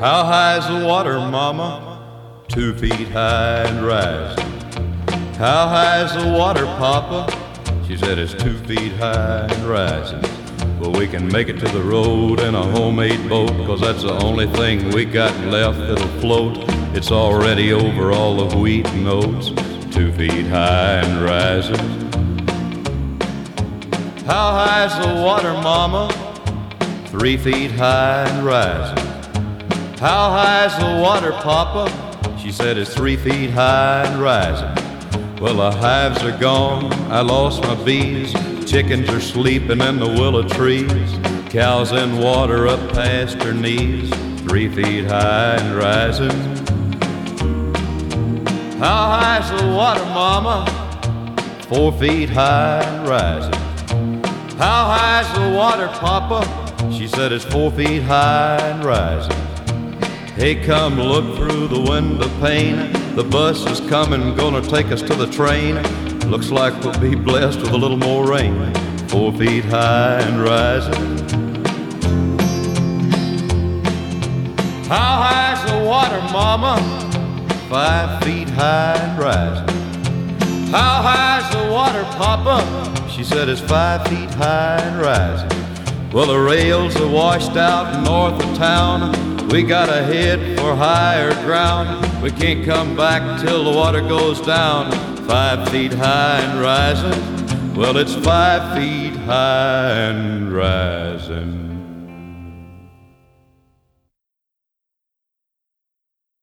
How high's the water, mama? 2 feet high and rising. How high's the water, papa? She said it's 2 feet high and rising. Well, we can make it to the road in a homemade boat, 'cause that's the only thing we got left that'll float. It's already over all the wheat and oats, 2 feet high and rising. How high's the water, mama? 3 feet high and rising. How high's the water, papa? She said it's 3 feet high and rising. Well, the hives are gone, I lost my bees. Chickens are sleeping in the willow trees. Cows in water up past her knees, 3 feet high and rising. How high's the water, mama? 4 feet high and rising. How high's the water, papa? She said it's 4 feet high and rising. Hey, come look through the window pane. The bus is coming, gonna take us to the train. Looks like we'll be blessed with a little more rain. 4 feet high and rising. How high's the water, mama? 5 feet high and rising. How high's the water, papa? She said it's 5 feet high and rising. Well, the rails are washed out north of town. We gotta head for higher ground. We can't come back till the water goes down. 5 feet high and rising. Well, it's 5 feet high and rising.